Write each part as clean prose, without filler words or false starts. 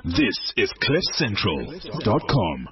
This is CliffCentral.com.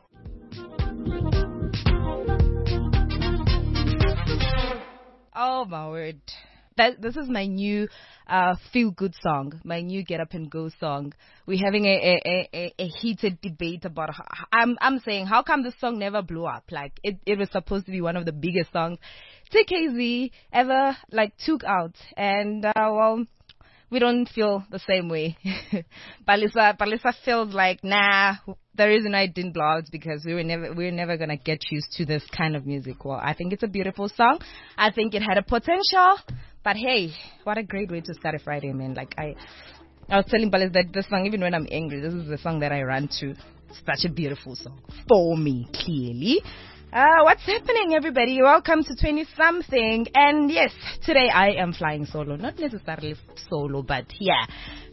Oh my word. This is my new feel-good song, my new Get Up and Go song. We're having a heated debate about I'm saying, how come this song never blew up? Like, it was supposed to be one of the biggest songs TKZ ever, took out. And, well, we don't feel the same way. Palisa feels like, nah, the reason I didn't blow out is because we were never gonna get used to this kind of music. Well, I think it's a beautiful song. I think it had a potential, but hey, what a great way to start a Friday, man. I was telling Palis that this song, even when I'm angry, this is the song that I run to. Such a beautiful song for me, clearly. What's happening, everybody? Welcome to 20-something. And yes, today I am flying solo. Not necessarily solo, but yeah.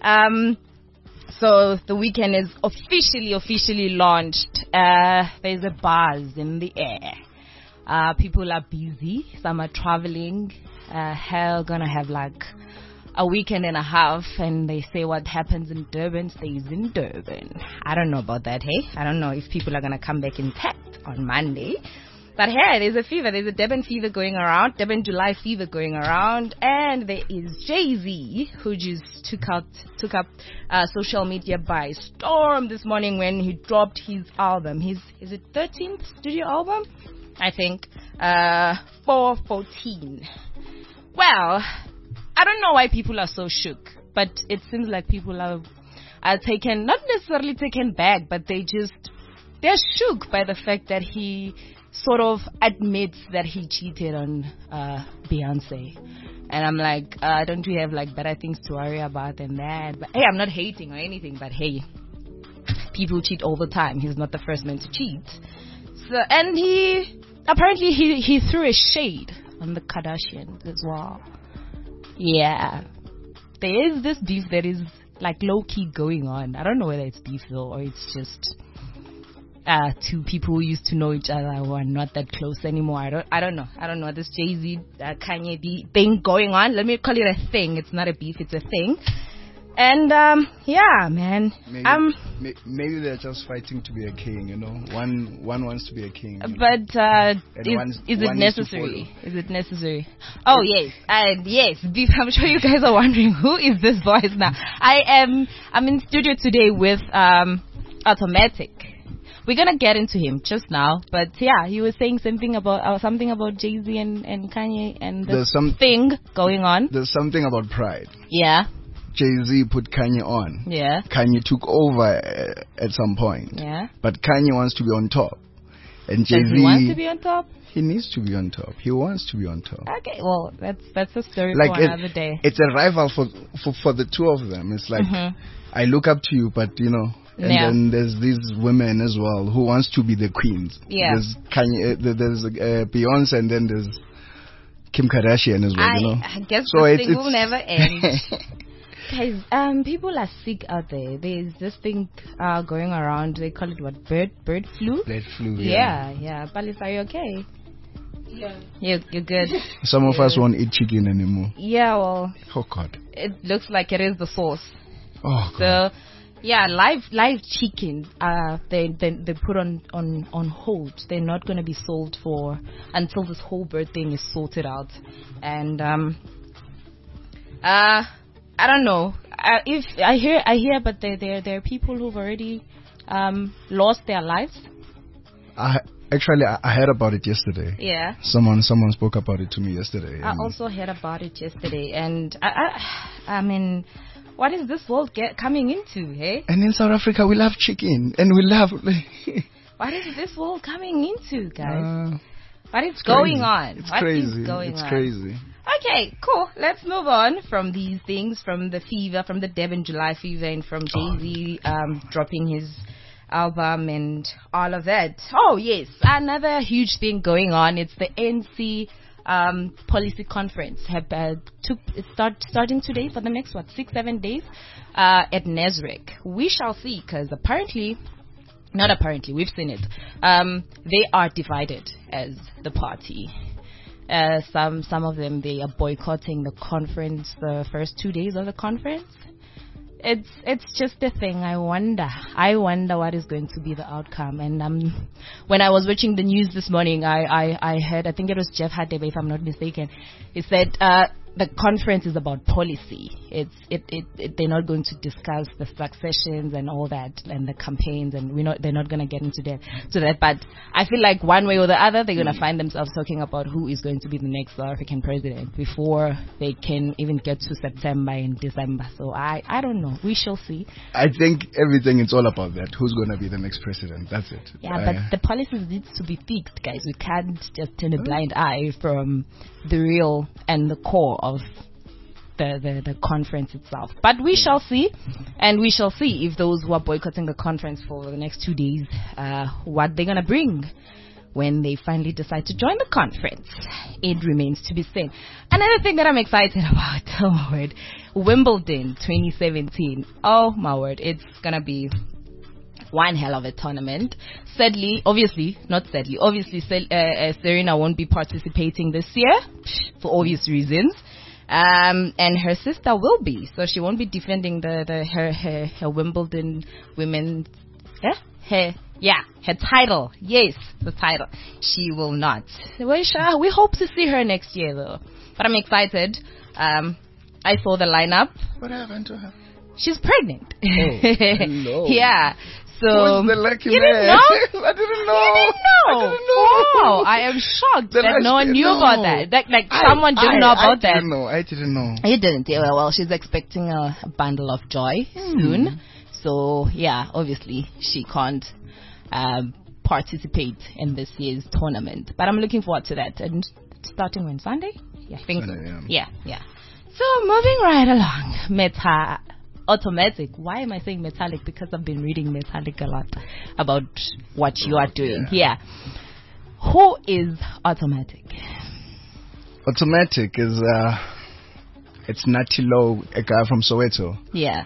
So the weekend is officially launched. There's a buzz in the air. People are busy. Some are traveling. Hell, gonna have a weekend and a half, and they say what happens in Durban stays in Durban. I don't know about that, hey? I don't know if people are gonna come back intact on Monday. But hey, there's a fever. There's a Durban fever going around, Durban July fever going around, and there is Jay-Z, who just took up social media by storm this morning when he dropped his album. Is it 13th studio album? I think 414. Well, I don't know why people are so shook, but it seems like people are taken, not necessarily taken back, but they're shook by the fact that he sort of admits that he cheated on Beyonce. And I'm like, don't we have better things to worry about than that? But hey, I'm not hating or anything, but hey, people cheat all the time. He's not the first man to cheat. So, and he threw a shade on the Kardashians as well. Yeah, there is this beef that is low-key going on. I don't know whether it's beef though, or it's just two people who used to know each other who are not that close anymore. I don't know this Jay-Z Kanye thing going on. Let me call it a thing. It's not a beef, it's a thing. And yeah, man. Maybe they're just fighting to be a king, you know. One wants to be a king. But is it necessary? Is it necessary? Oh yes, and yes. I'm sure you guys are wondering who is this voice now. I'm in studio today with Automatic. We're gonna get into him just now, but yeah, he was saying something about Jay-Z and Kanye and this thing going on. There's something about pride. Yeah. Jay-Z put Kanye on. Yeah. Kanye took over at some point. Yeah. But Kanye wants to be on top. And Jay-Z... Does he want to be on top? He needs to be on top. He wants to be on top. Okay, well, that's a story for another day. It's a rival for the two of them. It's like, I look up to you, but, you know... And then there's these women as well who wants to be the queens. Yeah. There's Kanye, there's Beyonce, and then there's Kim Kardashian as well, you know. I guess so this thing will never end. Guys, people are sick out there. There's this thing going around. They call it what? Bird flu? Bird flu, yeah. Palis, are you okay? Yeah. You're good. Some of us won't eat chicken anymore. Yeah, well. Oh, God. It looks like it is the sauce. Oh, God. So, yeah, live chicken, they put on hold. They're not going to be sold until this whole bird thing is sorted out. And I don't know. If I hear, but there are people who've already lost their lives. Actually, I heard about it yesterday. Yeah. Someone spoke about it to me yesterday. I also heard about it yesterday, and I mean, what is this world coming into, hey? And in South Africa, we love chicken, and we love... What is this world coming into, guys? What is going on? It's crazy. It's crazy. Okay, cool. Let's move on from these things, from the fever, from the Durban July fever, and from Jay-Z dropping his album and all of that. Oh, yes. Another huge thing going on. It's the ANC policy conference starting today for the next 6-7 days at Nasrec. We shall see, because we've seen it. They are divided as the party. Some of them, they are boycotting the conference, the first 2 days of the conference. it's just a thing. I wonder what is going to be the outcome. And when I was watching the news this morning, I heard, I think it was Jeff Hadebe, if I'm not mistaken. He said the conference is about policy. They're not going to discuss the successions and all that and the campaigns, and they're not going to get into that. But I feel like one way or the other, they're going to find themselves talking about who is going to be the next South African president before they can even get to September and December. So I don't know. We shall see. I think everything is all about that. Who's going to be the next president? That's it. Yeah, but the policies needs to be fixed, guys. We can't just turn a blind eye from the real and the core of the conference itself. But we shall see, and we shall see if those who are boycotting the conference for the next 2 days, what they're going to bring when they finally decide to join the conference. It remains to be seen. Another thing that I'm excited about, oh my word, Wimbledon 2017. Oh my word, it's going to be one hell of a tournament. Obviously, Serena won't be participating this year for obvious reasons. And her sister will be, so she won't be defending her Wimbledon women's her title. Yes, the title. She will not. We hope to see her next year though. But I'm excited. I saw the lineup. What happened to her? She's pregnant. Oh, hello. Yeah. So who's the lucky you man? Didn't know? I didn't know. You didn't know? I didn't know. Wow, I am shocked that no one knew about that. Someone didn't know about that. I didn't know. You didn't. Yeah, well, she's expecting a bundle of joy soon. So yeah, obviously she can't participate in this year's tournament. But I'm looking forward to that. And starting on Sunday? Yeah, I think Sunday, so. Yeah. So moving right along, Automatic. Why am I saying Metallic? Because I've been reading Metallic a lot about what you are doing. Yeah. Who is Automatic? Automatic is it's Natty Low, a guy from Soweto. Yeah.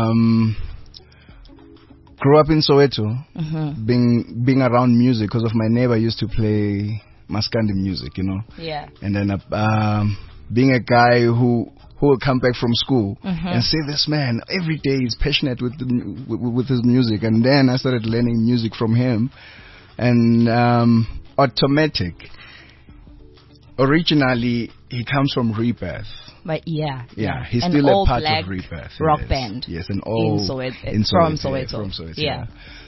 Grew up in Soweto, being around music because of my neighbor used to play Maskandi music, you know. Yeah. And then being a guy who will come back from school and say, this man every day is passionate with his music. And then I started learning music from him. And Automatic, originally he comes from Rebirth. But yeah, he's still a part of Rebirth. Rock band. Yes, an old from Soweto. From Soweto. Yeah.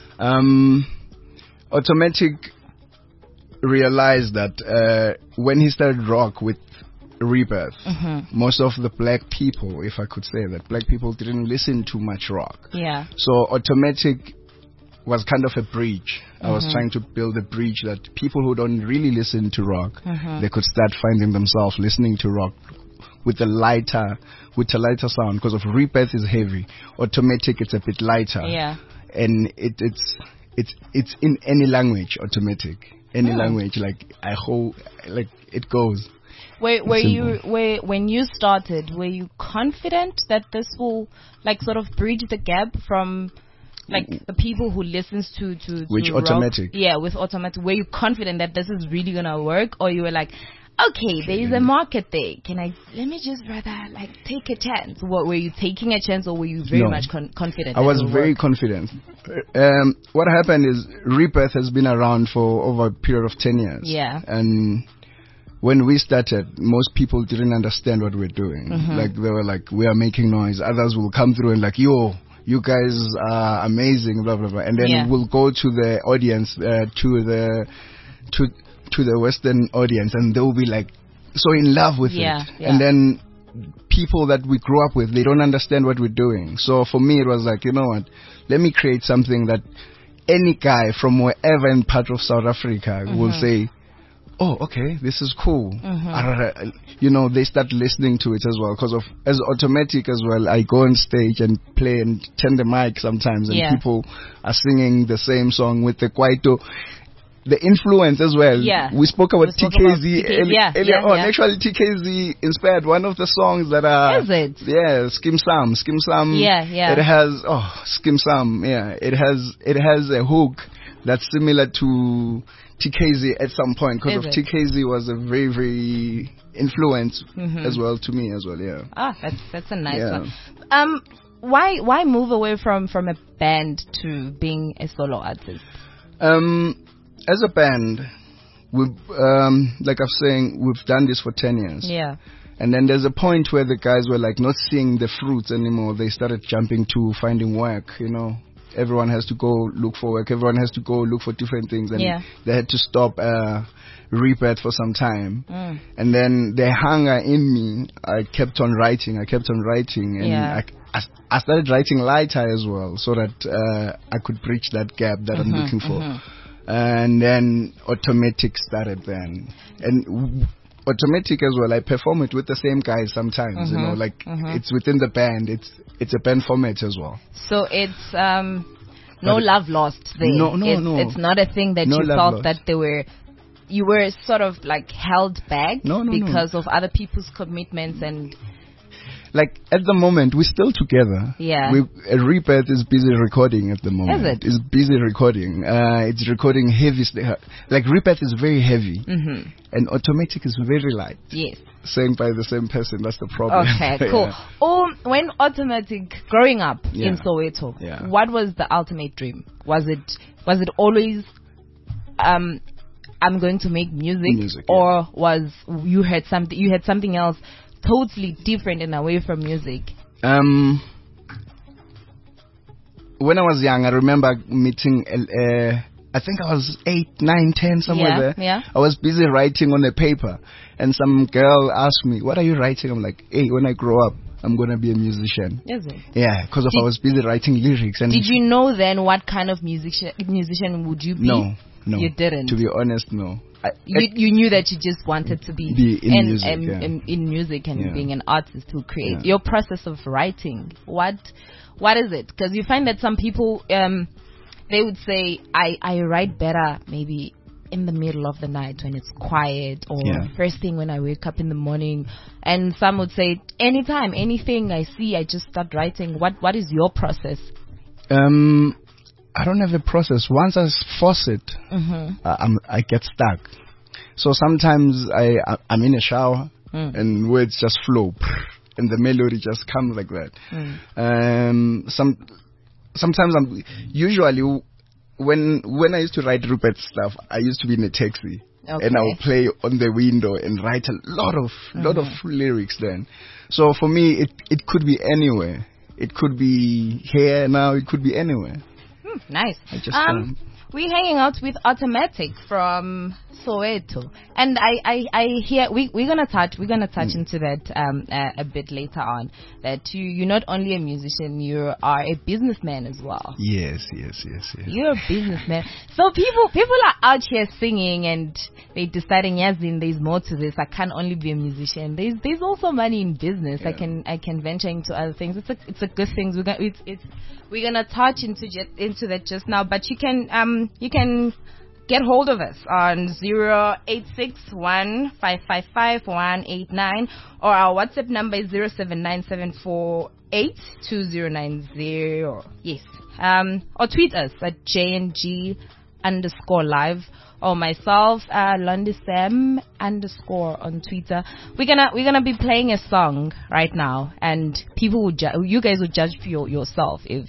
Automatic realized that when he started rock with Rebirth, most of the black people, if I could say that, black people didn't listen to much rock. Yeah. So Automatic was kind of a bridge. I was trying to build a bridge that people who don't really listen to rock, they could start finding themselves listening to rock with a lighter sound, because of Rebirth is heavy. Automatic, it's a bit lighter. Yeah. And it's in any language. Automatic, any language, I hope it goes. When you started, were you confident that this will sort of bridge the gap from the people who listens to which rock? Automatic? Yeah, with Automatic. Were you confident that this is really gonna work, or you were like, okay, there is a market there. Let me just rather take a chance? Were you taking a chance, or were you very much confident? I was very confident. What happened is Rebirth has been around for over a period of 10 years. Yeah. And when we started, most people didn't understand what we're doing. They were like, we are making noise. Others will come through and yo, you guys are amazing, blah, blah, blah. And then we'll go to the audience, to the Western audience, and they'll be so in love with it. Yeah. And then people that we grew up with, they don't understand what we're doing. So for me, it was you know what? Let me create something that any guy from wherever in part of South Africa will say, oh, okay, this is cool. They start listening to it as well. Because as Automatic as well, I go on stage and play and turn the mic sometimes, and people are singing the same song with the kwaito. The influence as well. Yeah. We spoke about TKZ earlier on. Actually, TKZ inspired one of the songs that are... Is it? Yeah, Skim Sam. Yeah. It has... Skim Sam. Yeah. It has a hook that's similar to TKZ at some point, because of TKZ was a very, very influence as well to me as well. Yeah. That's a nice one. why move away from a band to being a solo artist? As a band, we've like I'm saying, we've done this for 10 years. Yeah. And then there's a point where the guys were like not seeing the fruits anymore. They started jumping to finding work, you know. Everyone has to go look for work. Everyone has to go look for different things. And they had to stop Rebirth for some time. And then the hunger in me, I kept on writing. And I started writing lighter as well so that I could bridge that gap that I'm looking for. And then Automatic started then. And Automatic as well, I perform it with the same guys sometimes, you know, like it's within the band, it's a band format as well. So it's no love lost there. No. It's not a thing that you felt that you were sort of like held back because of other people's commitments and... Like at the moment, we're still together. Yeah. Rebirth is busy recording at the moment. Is it? It's busy recording. It's recording heavy. Like Rebirth is very heavy, and Automatic is very light. Yes. Sang by the same person. That's the problem. Okay, cool. When Automatic, growing up in Soweto, what was the ultimate dream? Was it always I'm going to make music or was you had something else totally different and away from music? When I was young, I remember meeting, I think I was 8, 9, 10, somewhere there. Yeah. I was busy writing on a paper, and some girl asked me, "What are you writing?" I'm like, "Hey, when I grow up, I'm going to be a musician." Is it? Yeah, because I was busy writing lyrics. And did you know then what kind of musician would you be? No. You didn't? To be honest, no. You knew that you just wanted to be in music and being an artist who creates. Your process of writing, what is it? Because you find that some people they would say I write better maybe in the middle of the night when it's quiet or first thing when I wake up in the morning, and some would say anytime, anything I see I just start writing. What is your process? I don't have a process. Once I force it, I get stuck. So sometimes I'm in a shower and words just flow, and the melody just comes like that. Sometimes usually when I used to write Rupert stuff, I used to be in a taxi. Okay. And I would play on the window and write a lot of lyrics then. So for me, it could be anywhere. It could be here now. It could be anywhere. Nice. We're hanging out with Automatic from Soweto, and I hear we're gonna touch into that a bit later on. That you're not only a musician, you are a businessman as well. Yes. You're a businessman. So people are out here singing and they're deciding, yes, there's more to this. I can't only be a musician. There's also money in business. Yeah. I can venture into other things. It's a good thing. We're gonna touch into that just now, but you can get hold of us on 0861555189, or our WhatsApp number is 0797482090. Yes. Or tweet us at JNG_live, or myself, LondiSam_ on Twitter. We're gonna be playing a song right now, and people will you guys will judge for yourself if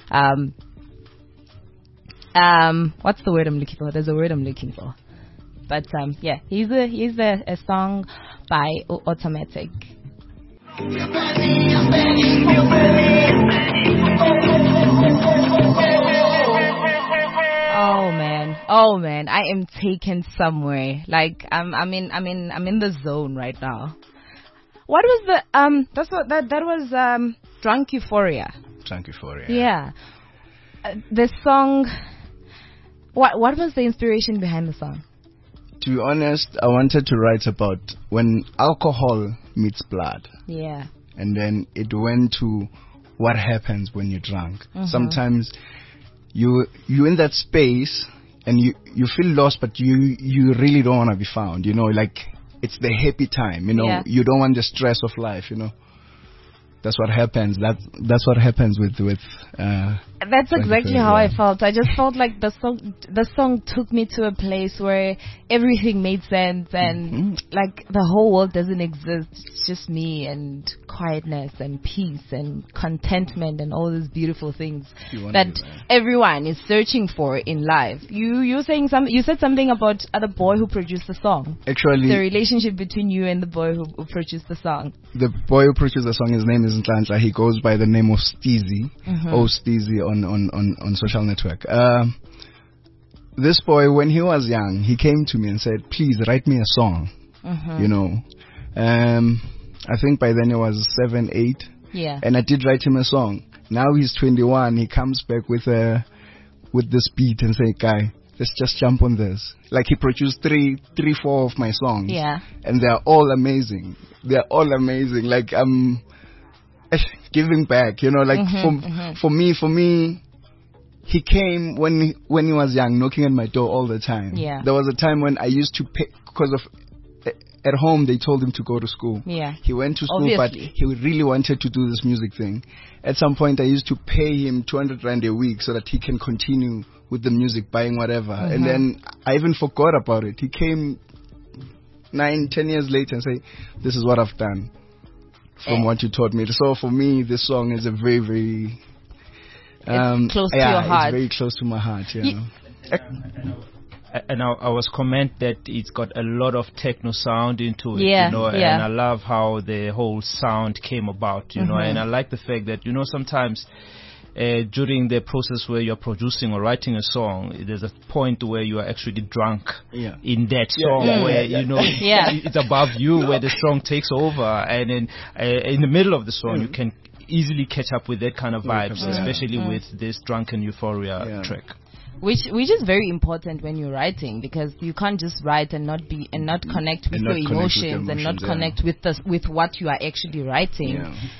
what's the word I'm looking for? There's a word I'm looking for. But here's a song by Automatic. Oh man, I am taken somewhere. Like I'm in the zone right now. What was the that was Drunk Euphoria. Drunk Euphoria. Yeah. The song. What was the inspiration behind the song? To be honest, I wanted to write about when alcohol meets blood. Yeah. And then it went to what happens when you're drunk. Sometimes you're in that space and you feel lost, but you really don't want to be found. You know, like it's the happy time. You know, you don't want the stress of life. You know. That's what happens. That's what happens with. That's exactly how I felt. I just felt like the song took me to a place where everything made sense, and like the whole world doesn't exist. It's just me and quietness and peace and contentment and all these beautiful things You wanna that do that. everyone is searching for in life. You said something about the boy who produced the song. Actually, The relationship between you and the boy who produced the song. the boy who produced the song, his name is Nhlanhla. He goes by the name of Steezy. Oh, Steezy on social network. This boy, when he was young, he came to me and said, please write me a song. You know, I think by then he was 7, 8. Yeah. And I did write him a song. Now he's 21. He comes back with this beat and say, guy, let's just jump on this. Like he produced three, 4 of my songs. Yeah. And they're all amazing. They're all amazing. Like I'm giving back, you know, like for me, he came when he was young, knocking at my door all the time. Yeah. There was a time when I used to pay, because of at home they told him to go to school. Yeah. He went to school, Obviously. but he really wanted to do this music thing. At some point, I used to pay him 200 rand a week so that he can continue with the music, buying whatever. And then I even forgot about it. He came 9, 10 years later and say, "This is what I've done from what you taught me." So for me, this song is a very, very It's close to your heart. It's very close to my heart. Yeah. And I was comment that it's got a lot of techno sound into it, Yeah, you know, yeah. and I love how the whole sound came about, you know, and I like the fact that, you know, sometimes during the process where you're producing or writing a song, there's a point where you are actually drunk in that song where, you know, it's above you, where the song takes over, and then in the middle of the song you can easily catch up with that kind of vibes, especially with this drunken euphoria track. Which is very important when you're writing, because you can't just write and not connect with your emotions and not connect with what you are actually writing.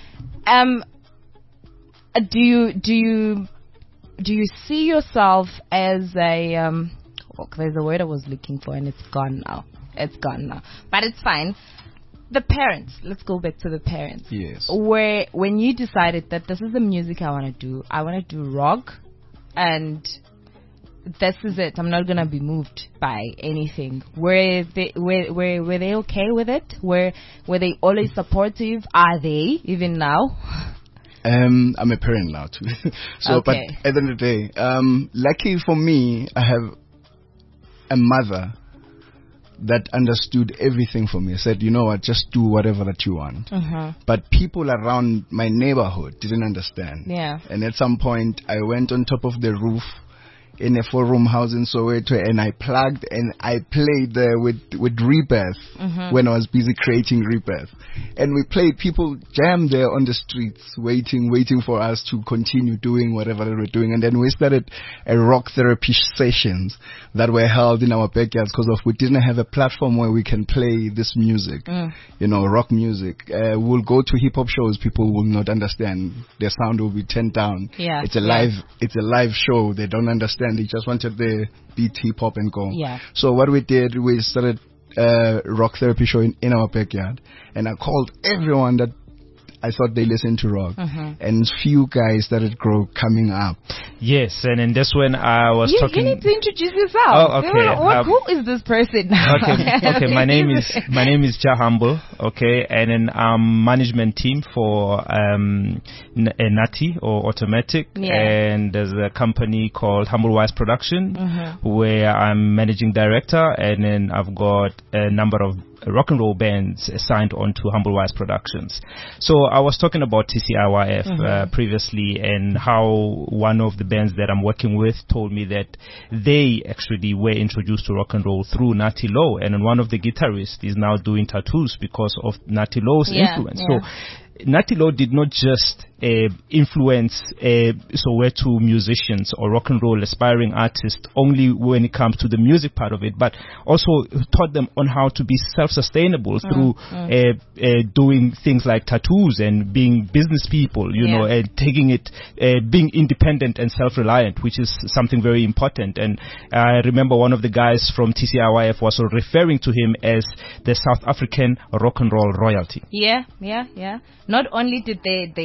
Do you see yourself as a there's a word I was looking for and it's gone now. But it's fine. The parents, let's go back to the parents. Yes. Where when you decided that this is the music I want to do rock, and this is it, I'm not gonna be moved by anything. Were they okay with it? Were they always supportive? Are they even now? I'm a parent now too. So, Okay. but at the end of the day, lucky for me, I have a mother that understood everything for me. Said, you know what, just do whatever that you want. But people around my neighborhood didn't understand. Yeah. And at some point, I went on top of the roof in a 4-room house in Soweto, and I plugged and I played there with Rebirth when I was busy creating Rebirth. And we played, people jammed there on the streets waiting for us to continue doing whatever they were doing. And then we started a rock therapy sessions that were held in our backyards because we didn't have a platform where we can play this music, you know, rock music. We'll go to hip hop shows, people will not understand. Their sound will be turned down. Yeah. It's a live show. They don't understand. They just wanted the beat hip hop and go. Yeah. So what we did, we started a rock therapy show in our backyard, and I called everyone that I thought they listened to rock, and few guys started coming up. Yes, and that's when I was talking. You need to introduce yourself. Oh, okay. Who is this person? Okay. My name is Ja Humble. Okay, and then I'm management team for Nati or Automatic, and there's a company called Humble Wise Production where I'm managing director, and then I've got a number of rock and roll bands signed on to Humble Wise Productions. So I was talking about TCIYF previously, and how one of the bands that I'm working with told me that they actually were introduced to rock and roll through Natty Lowe, and one of the guitarists is now doing tattoos because of Natty Lowe's influence. So Natty Lowe did not just influence Soweto musicians or rock and roll aspiring artists only when it comes to the music part of it, but also taught them on how to be self-sustainable through doing things like tattoos and being business people, you know, and taking it, being independent and self-reliant, which is something very important. And I remember one of the guys from TCIYF was referring to him as the South African rock and roll royalty. Yeah. Not only did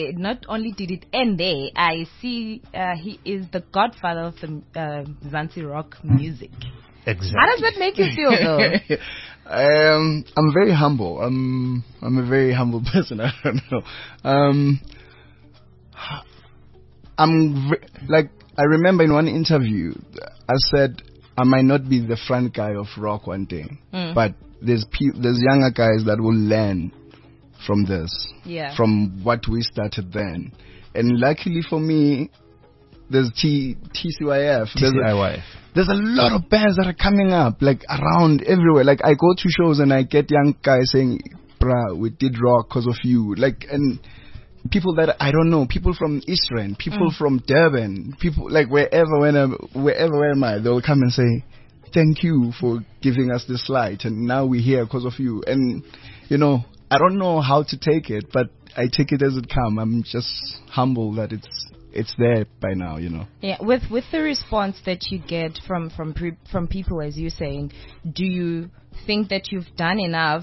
it end there, I see he is the godfather of the Zanzi rock music. Exactly. How does that make you feel, though? I'm very humble. I'm a very humble person. I don't know. I remember in one interview, I said I might not be the front guy of rock one day, but there's younger guys that will learn from this, from what we started then. And luckily for me, there's TCYF. There's a lot of bands that are coming up, like around everywhere. Like I go to shows and I get young guys saying, "Bruh, we did rock because of you." Like, and people that I don't know, people from Eastern, people from Durban, people like wherever am I, they'll come and say, "Thank you for giving us this light, and now we're here because of you." And you know, I don't know how to take it, but I take it as it comes. I'm just humble that it's there by now, you know. Yeah, with the response that you get from people, as you're saying, do you think that you've done enough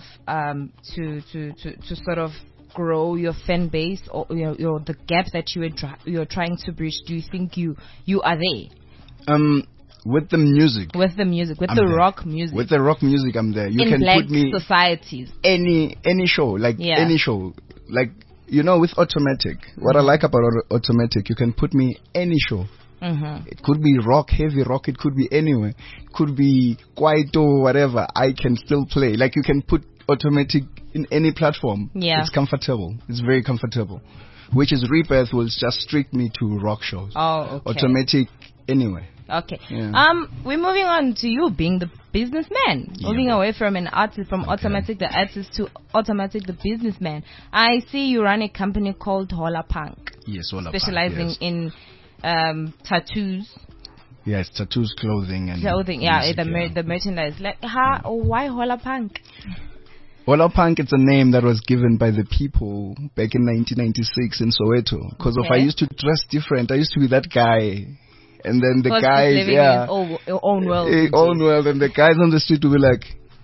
to sort of grow your fan base, or the gap that you're trying to bridge? Do you think you are there? With the music, with the rock music, I'm there. You in can black put me societies, any show, any show, like. You know, with Automatic, what I like about Automatic, you can put me any show. It could be rock, heavy rock, it could be anywhere. It could be Kwaito, whatever. I can still play. Like, you can put Automatic in any platform. Yeah. It's comfortable. It's very comfortable. Which is Rebirth will just strict me to rock shows. Oh, okay. Automatic, anyway. Okay. Yeah. We're moving on to you being the businessman. Moving away from an artist, from Automatic the artist to Automatic the businessman. I see you run a company called Hola Punk. Yes, Hola Punk. Specializing in tattoos. Yes, tattoos, clothing, and music, the merchandise. Like, why Hola Punk? Hola Punk, it's a name that was given by the people back in 1996 in Soweto. Because I used to dress different. I used to be that guy. And then the guys, living in his own world. Own world. And the guys on the street will be like,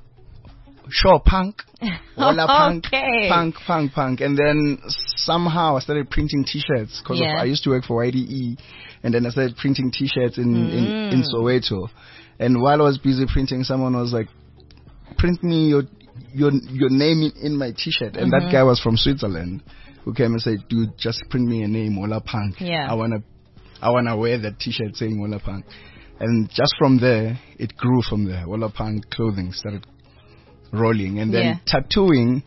sure, punk. Hola Punk. Okay. Punk. And then somehow I started printing T-shirts. Because I used to work for YDE. And then I started printing T-shirts in Soweto. And while I was busy printing, someone was like, print me your name in my T-shirt. And that guy was from Switzerland, who came and said, dude, just print me a name, Hola Punk. Yeah. I wanna wear that T-shirt saying Hola Punk. And just from there, it grew from there. Hola Punk clothing started rolling. And then tattooing,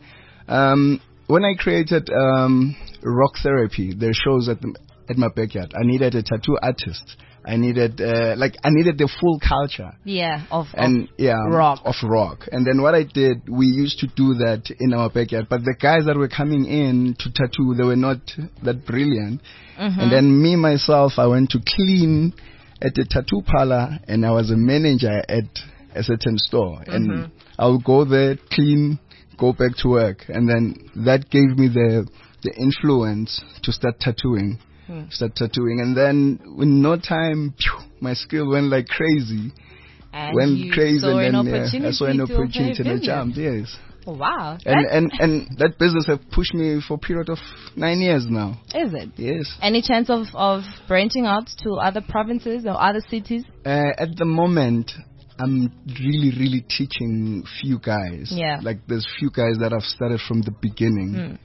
when I created Rock Therapy, there are shows at my backyard. I needed a tattoo artist. I needed the full culture. Of rock. And then what I did, we used to do that in our backyard. But the guys that were coming in to tattoo, they were not that brilliant. And then me, myself, I went to clean at the tattoo parlor, and I was a manager at a certain store. And I would go there, clean, go back to work. And then that gave me the influence to start tattooing. And then in no time, my skill went like crazy. I saw an opportunity and I jumped. Yes. Oh, wow. And that business have pushed me for a period of 9 years now. Is it? Yes. Any chance of branching out to other provinces or other cities? At the moment, I'm really teaching few guys. Yeah. Like there's few guys that have started from the beginning.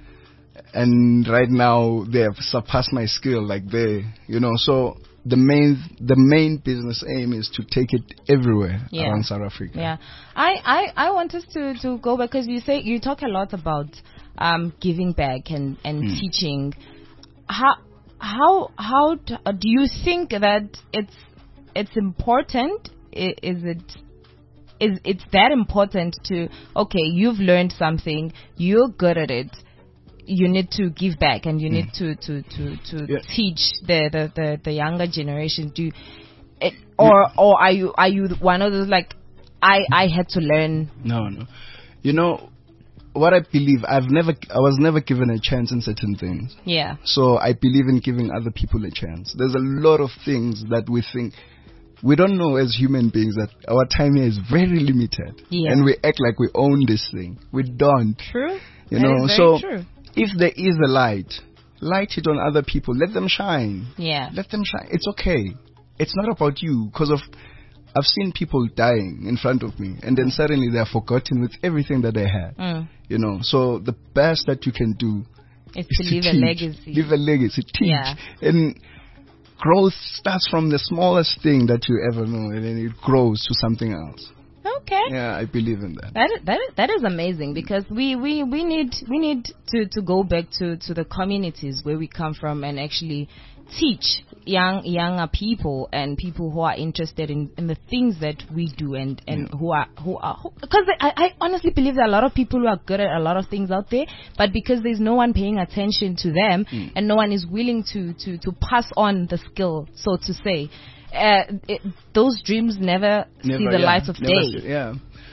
And right now they have surpassed my skill, like so the main business aim is to take it everywhere around South Africa. Yeah. I want us to go back, because you talk a lot about giving back and teaching. How do you think that it's important? It's that important to, okay, you've learned something, you're good at it, you need to give back, and you need to teach the younger generation. Or are you one of those like, I had to learn? No. You know what I believe, I was never given a chance in certain things. Yeah. So I believe in giving other people a chance. There's a lot of things that we think we don't know as human beings, that our time here is very limited. Yeah. And we act like we own this thing. We don't. True. You know, so true. If there is a light it on other people. Let them shine. Yeah. Let them shine. It's okay. It's not about you, because of I've seen people dying in front of me, and then suddenly they're forgotten with everything that they had. You know, so the best that you can do is to leave a legacy. Leave a legacy. Teach. Yeah. And growth starts from the smallest thing that you ever know, and then it grows to something else. Okay. Yeah, I believe in that. That is amazing, because we need to go back to the communities where we come from and actually teach younger people and people who are interested in the things that we do and who are because I honestly believe there are a lot of people who are good at a lot of things out there, but because there's no one paying attention to them and no one is willing to pass on the skill, so to say, those dreams never see the light of day.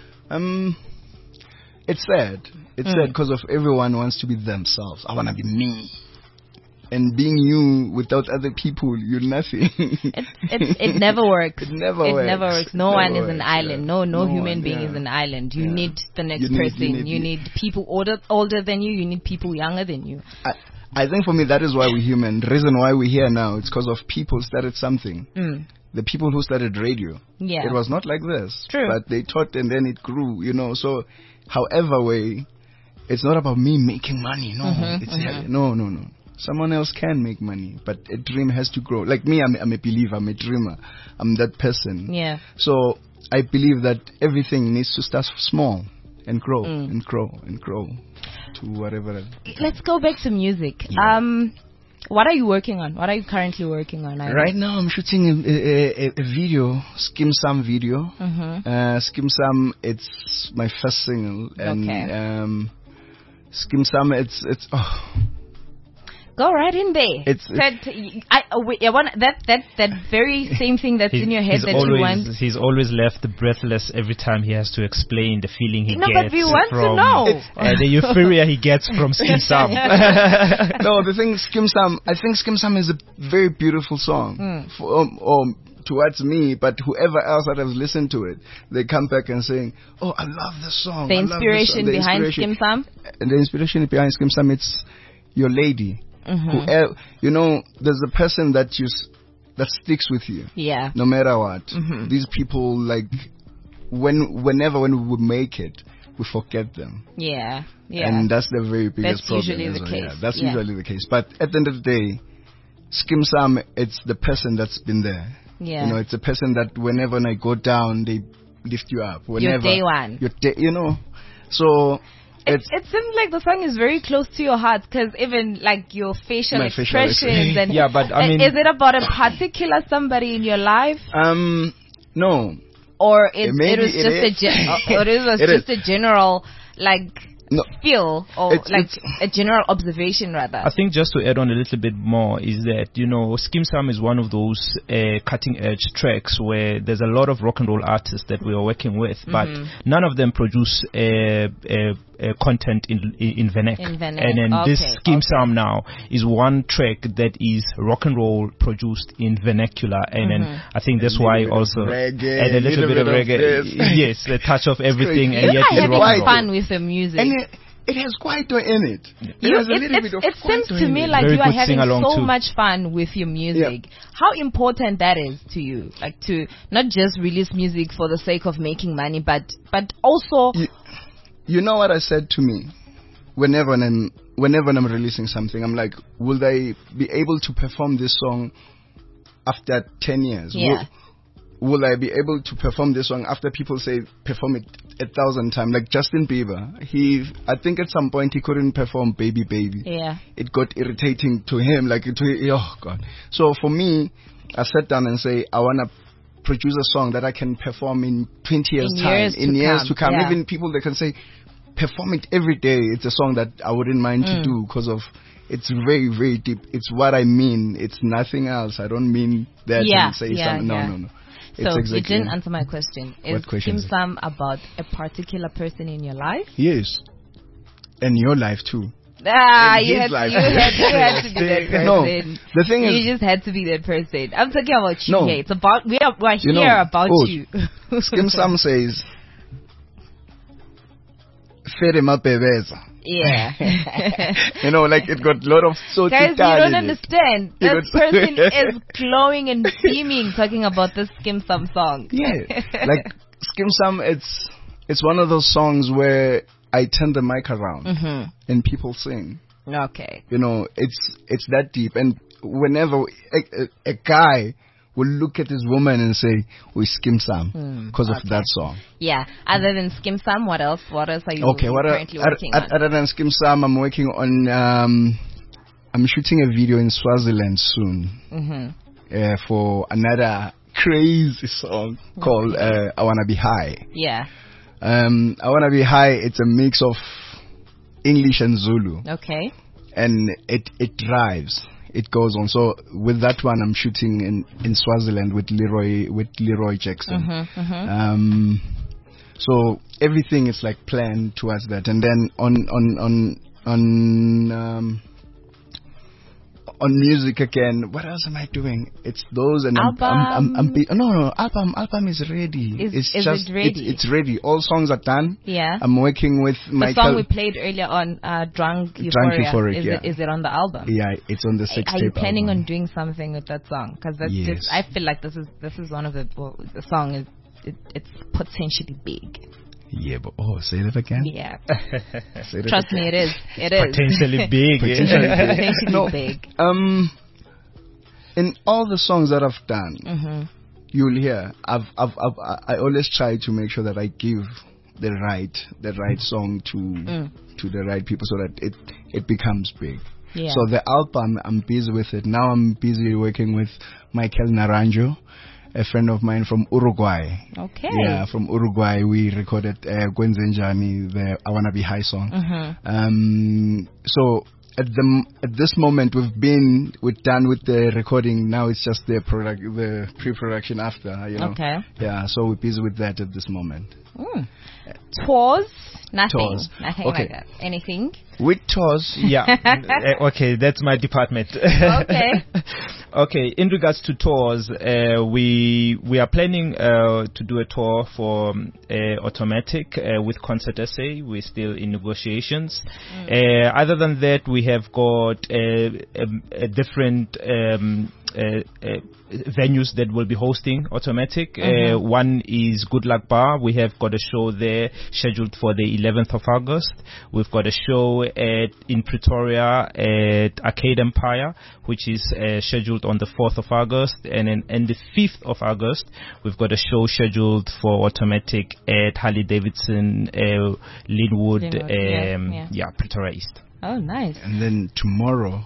It's sad. It's sad because of everyone wants to be themselves. I want to be me. And being you without other people, you're nothing. It never works. It never works. No one is an island. No human being is an island. You need the next person. You need people older than you. You need people younger than you. I think for me, that is why we're human. The reason why we're here now, it's because of people started something. The people who started radio. Yeah. It was not like this. True. But they taught and then it grew, you know. So, however way, it's not about me making money. No. No. Someone else can make money, but a dream has to grow. Like me, I'm a believer, I'm a dreamer. I'm that person. Yeah. So I believe that everything needs to start small and grow and grow and grow to whatever. Let's go back to music. Yeah. What are you working on? What are you currently working on? Right now, I'm shooting a video, Skim Sam video. Skim Sam, it's my first single, and Skim Sam, it's Go right in there. That very same thing that's in your head that you want. He's always left breathless every time he has to explain the feeling he gets. No, but we want to know. The euphoria he gets from Skim Sam. No, the thing Skim Sam, I think Skim Sam is a very beautiful song. Towards me, but whoever else that has listened to it, they come back and saying, "Oh, I love this song." The inspiration behind Skim Sam. And the inspiration behind Skim Sam, it's your lady. Whoever, you know, there's a person that sticks with you. Yeah. No matter what. These people, like, whenever we would make it, we forget them. Yeah. And that's the very biggest problem. That's usually the case. Yeah, that's usually the case. But at the end of the day, Skim Sam, it's the person that's been there. Yeah. You know, it's a person that whenever I go down, they lift you up. Whenever, your day one. You know. So it seems like the song is very close to your heart, because even like your facial expressions and yeah, but I mean, is it about a particular somebody in your life? No. Or it was just a general feel, or it's a general observation rather. I think just to add on a little bit more is that, you know, Skim Sam is one of those cutting edge tracks where there's a lot of rock and roll artists that we are working with, but none of them produce content in Venek. And then this Skim Sam now is one track that is rock and roll produced in vernacular, and then I think that's why also reggae, and a little bit of reggae. Yes, the touch of everything, and yet it's rock and roll. Fun with the music. And it has Kwaito in it. It seems to me like you are having so much fun with your music. Yeah. How important that is to you, like to not just release music for the sake of making money, but also. You know what I said to me? Whenever I'm releasing something, I'm like, will I be able to perform this song after 10 years? Yeah. Will I be able to perform this song after people say perform it 1,000 times? Like Justin Bieber, I think at some point he couldn't perform Baby Baby. Yeah. It got irritating to him, oh God. So for me, I sat down and say, I want to produce a song that I can perform in 20 years time, in years to come. Yeah. Even people that can say, perform it every day. It's a song that I wouldn't mind to do, because of it's very, very deep. It's what I mean. It's nothing else. I don't mean that and say something. No. So you didn't answer my question. Is Skim Sam about a particular person in your life? Yes. And your life too. You had to be that person. No, the thing is, you just had to be that person. I'm talking about you. No, it's about we're here about you. Skim Sam says, "Fere mapebeza." Yeah. Like it got a lot of Guys, you don't understand. This person is glowing and beaming talking about this Skim Sam song. Yeah. Like Skim Sam, it's one of those songs where I turn the mic around and people sing. Okay. It's that deep. And whenever a guy will look at his woman and say, we Skim Sam because of that song. Yeah. Other than Skim Sam, what else? What else are you currently working on? Other than Skim Sam, I'm working on, I'm shooting a video in Swaziland soon for another crazy song called I Wanna Be High. Yeah. I Wanna Be High, it's a mix of English and Zulu. Okay. And it drives. It goes on. So with that one, I'm shooting in Swaziland with Leroy Jackson. So everything is like planned towards that. And then on music again, what else am I doing? It's those and album. Album is ready. Is it ready? It's ready. All songs are done. Yeah. I'm working with the song we played earlier on, Drunk Euphoric. Is it on the album? Yeah, it's on the 6 Are you planning on doing something with that song? Because that's I feel like this is one of the song it's potentially big. Yeah, but say that again. Yeah. Trust me, it is. It is potentially big. Potentially big. In all the songs that I've done, you'll hear I always try to make sure that I give the right song to the right people so that it becomes big. Yeah. So the album, I'm busy with it now. I'm busy working with Michael Naranjo, a friend of mine from Uruguay. Okay. Yeah, from Uruguay. We recorded Gwenzenjani, the I Wanna Be High song. So at this moment we're done with the recording. Now it's just the pre-production after. Okay. Yeah, so we're busy with that at this moment. Tours? Nothing. Tours. Nothing Okay. like that. Anything? With tours. Yeah. Okay, that's my department. Okay. Okay, in regards to tours, we are planning to do a tour for Automatic with Concert SA. We're still in negotiations. Other than that, we have got a different venues that will be hosting Automatic. One is Good Luck Bar. We have got a show there scheduled for the 11th of August. We've got a show in Pretoria at Arcade Empire, which is scheduled on the 4th of August. And then on the 5th of August, we've got a show scheduled for Automatic at Harley Davidson, Linwood, Pretoria East. Oh, nice. And then tomorrow.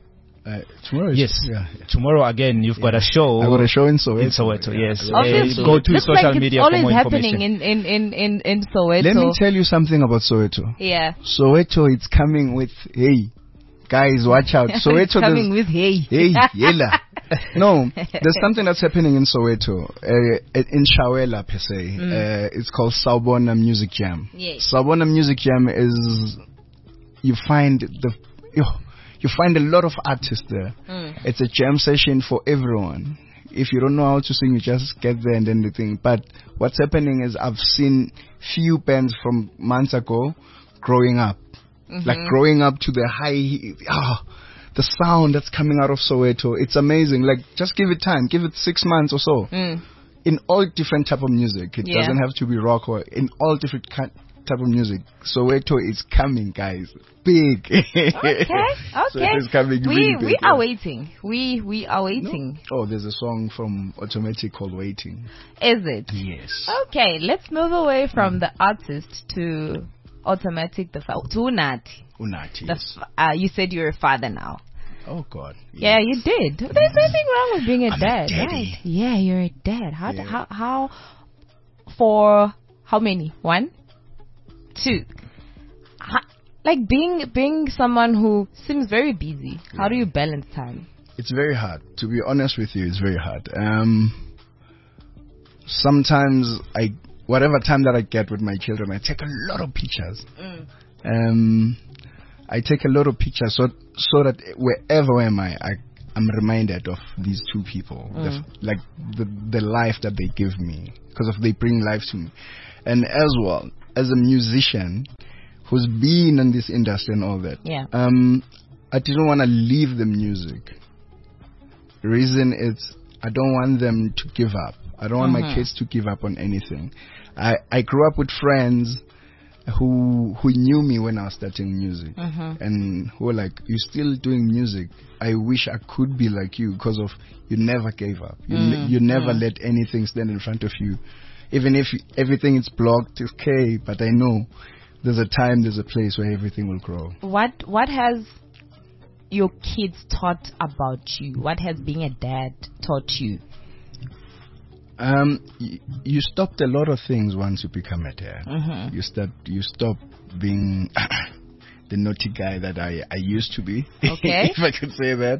Tomorrow again you've got a show. I got a show in Soweto. Yes. Go to looks social like media it's for more always happening information. in Soweto. Let me tell you something about Soweto. Yeah. Soweto, it's coming with guys, watch out. Soweto coming with yela. No, there's something that's happening in Soweto, in Shawela per se. It's called Sawubona Music Jam. Yes. Sawubona Music Jam is you find a lot of artists there. It's a jam session for everyone. If you don't know how to sing, you just get there and then the thing. But what's happening is I've seen few bands from months ago growing up. Like growing up to the the sound that's coming out of Soweto. It's amazing. Like, just give it time. Give it 6 months or so. In all different type of music. It doesn't have to be rock or in all different type of music. Soweto is coming, guys. Big. Okay. So it is coming really big. We are waiting. We are waiting. No? Oh, there's a song from Automatic called Waiting. Is it? Yes. Okay, let's move away from the artist to Automatic, to Unathi. Unathi, yes. You said you're a father now. Oh, God. Yeah, you did. There's nothing wrong with being a dad. A daddy. Right? Yeah, you're a dad. How for how many? 1? 2? Like being someone who seems very busy. How do you balance time? It's very hard. To be honest with you, it's very hard. Sometimes whatever time that I get with my children, I take a lot of pictures. I take a lot of pictures so that wherever am I'm reminded of these two people, the life that they give me, because they bring life to me. And as well, as a musician who's been in this industry and all that. Yeah. I didn't want to leave the music. The reason is I don't want them to give up. I don't want my kids to give up on anything. I grew up with friends who knew me when I was starting music, and who were like, "You're still doing music. I wish I could be like you, because of you never gave up. You never let anything stand in front of you, even if everything is blocked. It's okay, but I know there's a time, there's a place where everything will grow." What has your kids taught about you? What has being a dad taught you? You stopped a lot of things once you become a dad. You stop being the naughty guy that I used to be, okay. if I could say that.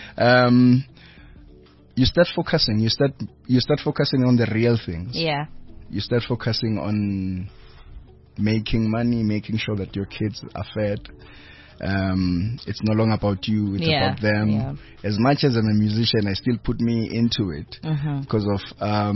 You start focusing. You start focusing on the real things. Yeah. You start focusing on making money, making sure that your kids are fed. It's no longer about you, it's about them. Yeah. As much as I'm a musician, I still put me into it because of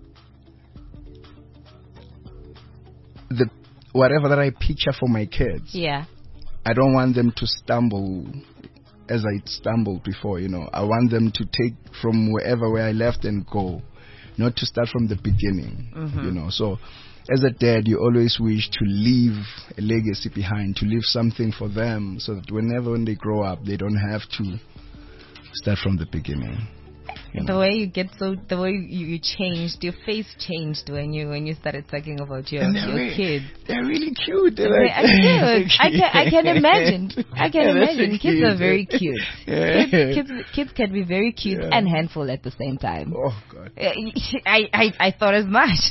the whatever that I picture for my kids. Yeah. I don't want them to stumble as I stumbled before, I want them to take from where I left and go, not to start from the beginning, So as a dad, you always wish to leave a legacy behind, to leave something for them, so that when they grow up, they don't have to start from the beginning. The way you changed, your face changed when you started talking about your kids. They're really cute. They're cute. I can imagine. Kids are very cute. Kids can be very cute and handful at the same time. Oh God. I thought as much.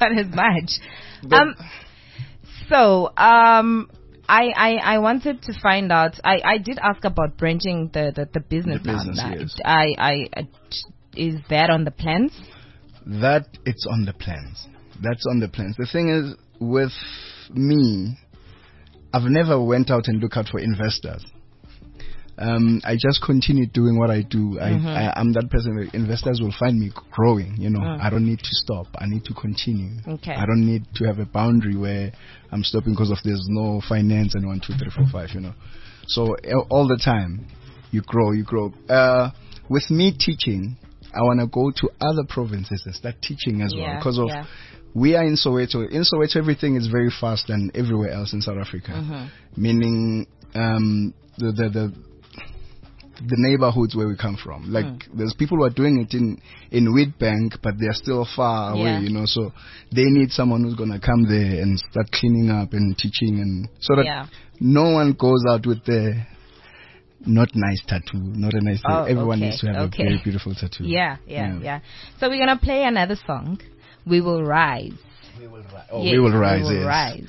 I wanted to find out. I did ask about branching the business. Yes. Is that on the plans? That it's on the plans. That's on the plans. The thing is, with me, I've never went out and looked out for investors. I just continue doing what I do. I'm that person that investors will find me growing. I don't need to stop. I need to continue. Okay. I don't need to have a boundary where I'm stopping because of there's no finance and 1, 2, 3, 4, 5. So all the time, you grow. With me teaching, I want to go to other provinces and start teaching as well, because of we are in Soweto. In Soweto, everything is very fast than everywhere else in South Africa. Meaning the neighborhoods where we come from. Like there's people who are doing it in Witbank, but they're still far away, so they need someone who's going to come there and start cleaning up and teaching, and so that no one goes out with the not nice tattoo, not a nice tattoo. Everyone needs to have a very beautiful tattoo. Yeah. So we're going to play another song, We Will Rise. We Will Rise. Oh, yes, We Will Rise, We Will Rise.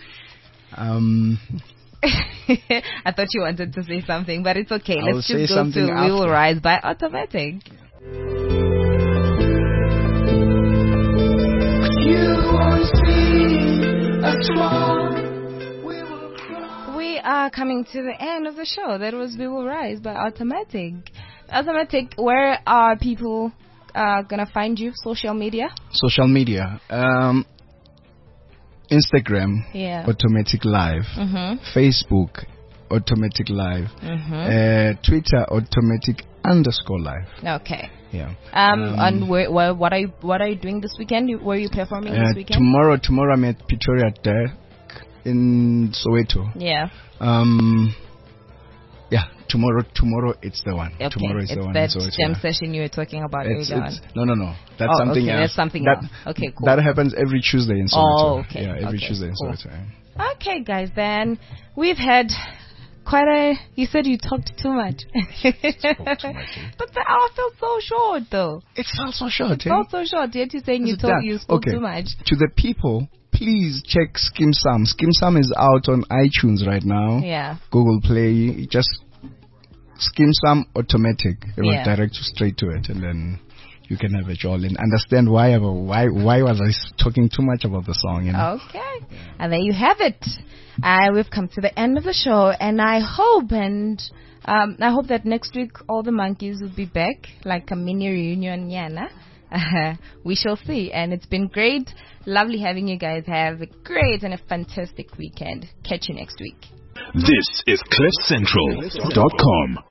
I thought you wanted to say something, but it's okay. Let's just go to We Will Rise by Automatic. We are coming to the end of the show. That was We Will Rise by Automatic. Automatic, where are people going to find you? Social media? Social media. Instagram, Automatic Live. Facebook, Automatic Live. Twitter, Automatic_Live. Okay. Yeah. And what are you doing this weekend? Where are you performing this weekend? Tomorrow I'm at Pretoria Deck in Soweto. Yeah. Tomorrow it's the one. Okay. Tomorrow is the one. That jam session you were talking about earlier on. No. That's something else. That's something else. Okay, cool. That happens every Tuesday in Soweto. Oh, okay. Yeah, every Tuesday in Soweto. Okay, guys, then we've had you said you talked too much. Spoke too much, But the hour felt so short, though. It felt so short, Felt so short. Yet you're saying you spoke too much. To the people, please check Skim Sam. Skim Sam is out on iTunes right now. Yeah. Google Play. Just Skim Sam Automatic. It will direct you straight to it, and then you can have a joy and understand why was I talking too much about the song. Okay. And there you have it. We've come to the end of the show, and I hope that next week all the monkeys will be back, like a mini reunion, We shall see. And it's been great. Lovely having you guys. Have a great and a fantastic weekend. Catch you next week. This is CliffCentral.com.